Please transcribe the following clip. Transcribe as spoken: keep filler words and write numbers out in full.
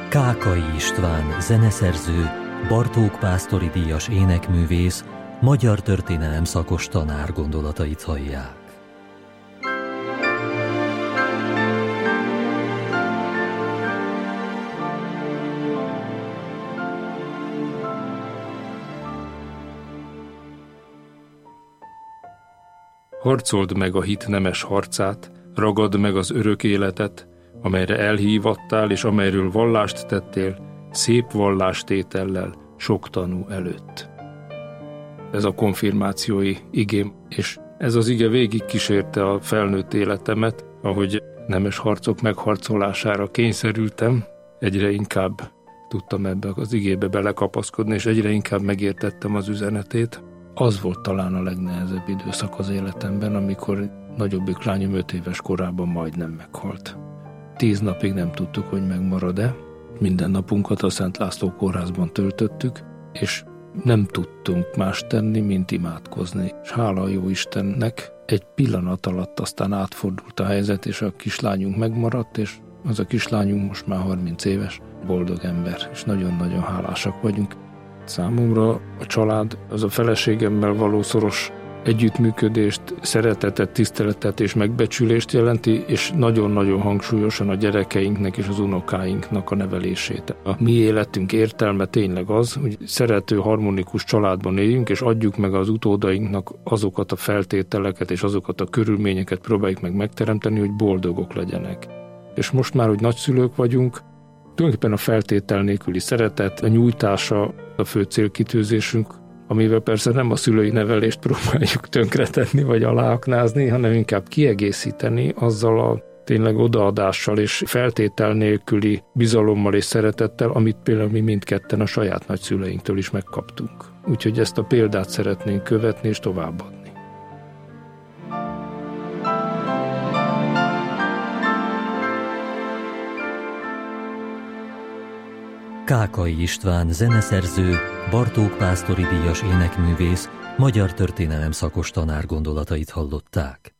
Kákai István, zeneszerző, Bartók Pásztori díjas énekművész, magyar történelem szakos tanár gondolatait hallják. Harcold meg a hit nemes harcát, ragadd meg az örök életet, amelyre elhívattál és amelyről vallást tettél, szép vallástétellel sok tanú előtt. Ez a konfirmációi igém, és ez az ige végig kísérte a felnőtt életemet, ahogy nemes harcok megharcolására kényszerültem, egyre inkább tudtam ebbe az igébe belekapaszkodni, és egyre inkább megértettem az üzenetét. Az volt talán a legnehezebb időszak az életemben, amikor nagyobbik lányom öt éves korában majdnem meghalt. Tíz napig nem tudtuk, hogy megmarad-e. Minden napunkat a Szent László kórházban töltöttük, és nem tudtunk más tenni, mint imádkozni. És hála a jó Istennek, egy pillanat alatt aztán átfordult a helyzet, és a kislányunk megmaradt, és az a kislányunk most már harminc éves, boldog ember, és nagyon-nagyon hálásak vagyunk. Számomra a család az a feleségemmel való szoros együttműködést, szeretetet, tiszteletet és megbecsülést jelenti, és nagyon-nagyon hangsúlyosan a gyerekeinknek és az unokáinknak a nevelését. A mi életünk értelme tényleg az, hogy szerető, harmonikus családban éljünk, és adjuk meg az utódainknak azokat a feltételeket és azokat a körülményeket próbáljuk meg megteremteni, hogy boldogok legyenek. És most már, hogy nagyszülők vagyunk, tulajdonképpen a feltétel nélküli szeretet, a nyújtása a fő célkitűzésünk, amivel persze nem a szülői nevelést próbáljuk tönkretenni vagy aláaknázni, hanem inkább kiegészíteni azzal a tényleg odaadással és feltétel nélküli bizalommal és szeretettel, amit például mi mindketten a saját nagyszüleinktől is megkaptunk. Úgyhogy ezt a példát szeretnénk követni és továbbadni. Kákai István, zeneszerző, Bartók Pásztori díjas énekművész, magyar történelem szakos tanár gondolatait hallották.